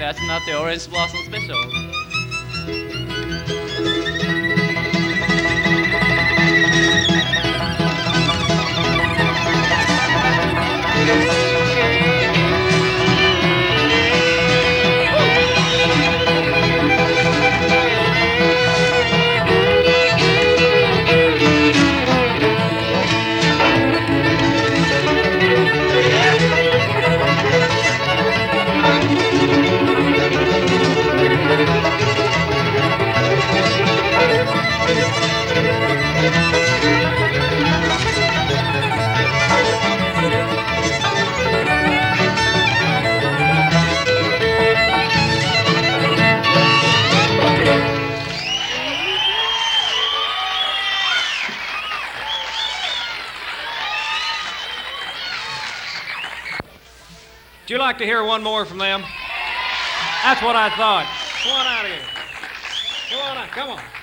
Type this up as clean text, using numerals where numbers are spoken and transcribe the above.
passing out the Orange Blossom Special. Would you like to hear one more from them? That's what I thought. Come on out of here. Come on out. Come on.